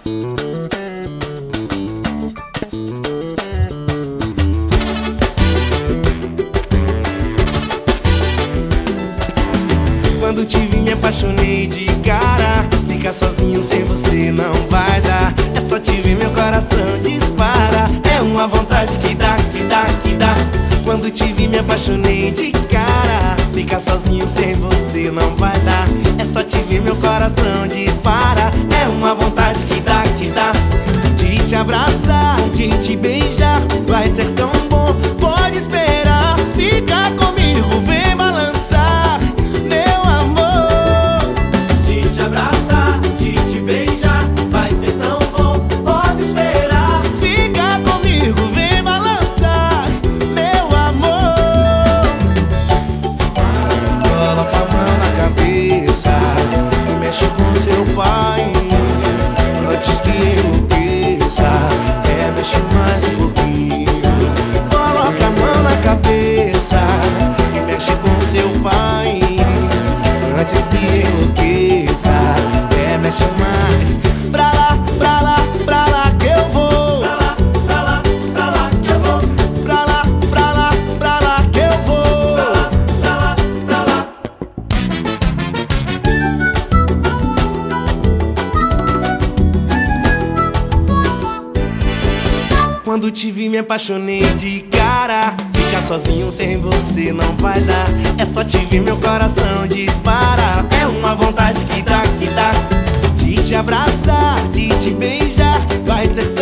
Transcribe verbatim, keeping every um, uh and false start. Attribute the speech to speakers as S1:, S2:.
S1: Quando te vi me apaixonei de cara. Ficar sozinho sem você não vai dar. É só te ver meu coração dispara. É uma vontade que dá, que dá, que dá. Quando te vi me apaixonei de cara. Ficar sozinho sem você não vai dar. É só te ver meu coração dispara. É uma vontade que dá, que dá. De te abraçar, de te beijar. Vai ser tão bom, pode esperar. Fica comigo, vem balançar, meu amor.
S2: De te abraçar, de te beijar. Vai ser tão bom, pode esperar.
S1: Fica comigo, vem balançar, meu amor. Coloca a mão na cabeça e mexe com seu pai. Antes que enlouqueça, é, mexe mais um pouquinho. Coloca a mão na cabeça e mexe com seu pai. Antes que enlouqueça, é, mexe mais. Pra lá, pra lá, pra lá que eu vou.
S2: Pra lá, pra lá, pra lá que eu vou.
S1: Pra lá, pra lá, pra lá que eu vou.
S2: Pra lá, pra lá, pra lá.
S1: Quando te vi me apaixonei de cara. Ficar sozinho sem você não vai dar. É só te ver meu coração dispara. É uma vontade que dá, que dá. De te abraçar, de te beijar. Vai ser